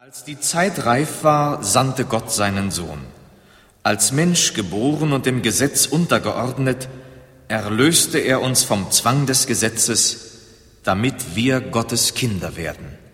Als die Zeit reif war, sandte Gott seinen Sohn. Als Mensch geboren und dem Gesetz untergeordnet, erlöste er uns vom Zwang des Gesetzes, damit wir Gottes Kinder werden.